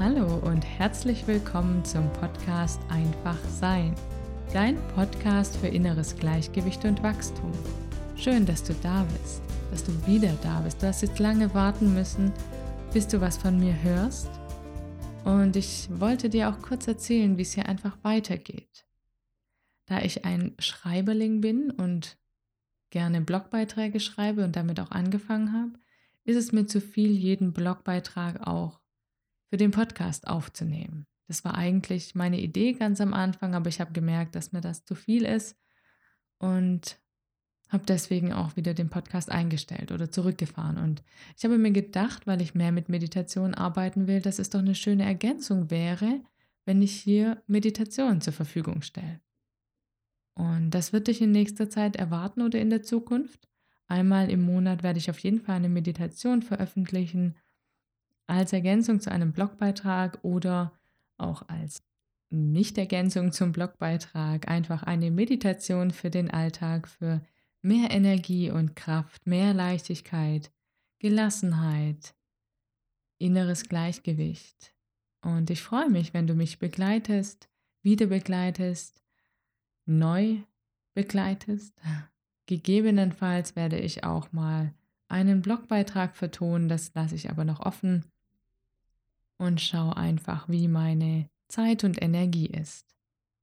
Hallo und herzlich willkommen zum Podcast Einfach Sein, dein Podcast für inneres Gleichgewicht und Wachstum. Schön, dass du da bist, dass du wieder da bist. Du hast jetzt lange warten müssen, bis du was von mir hörst. Und ich wollte dir auch kurz erzählen, wie es hier einfach weitergeht. Da ich ein Schreiberling bin und gerne Blogbeiträge schreibe und damit auch angefangen habe, ist es mir zu viel, jeden Blogbeitrag auch für den Podcast aufzunehmen. Das war eigentlich meine Idee ganz am Anfang, aber ich habe gemerkt, dass mir das zu viel ist und habe deswegen auch wieder den Podcast eingestellt oder zurückgefahren. Und ich habe mir gedacht, weil ich mehr mit Meditation arbeiten will, dass es doch eine schöne Ergänzung wäre, wenn ich hier Meditation zur Verfügung stelle. Und das wird dich in nächster Zeit erwarten oder in der Zukunft. Einmal im Monat werde ich auf jeden Fall eine Meditation veröffentlichen, als Ergänzung zu einem Blogbeitrag oder auch als Nicht-Ergänzung zum Blogbeitrag einfach eine Meditation für den Alltag, für mehr Energie und Kraft, mehr Leichtigkeit, Gelassenheit, inneres Gleichgewicht. Und ich freue mich, wenn du mich begleitest, wieder begleitest, neu begleitest. Gegebenenfalls werde ich auch mal einen Blogbeitrag vertonen, das lasse ich aber noch offen. Und schau einfach, wie meine Zeit und Energie ist.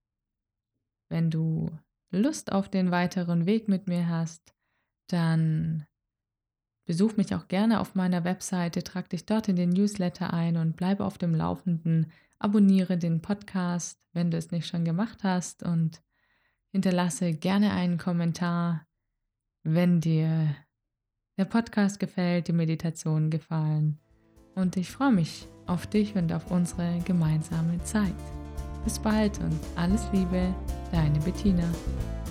Wenn du Lust auf den weiteren Weg mit mir hast, dann besuch mich auch gerne auf meiner Webseite, trag dich dort in den Newsletter ein und bleibe auf dem Laufenden. Abonniere den Podcast, wenn du es nicht schon gemacht hast, und hinterlasse gerne einen Kommentar, wenn dir der Podcast gefällt, die Meditationen gefallen. Und ich freue mich auf dich und auf unsere gemeinsame Zeit. Bis bald und alles Liebe, deine Bettina.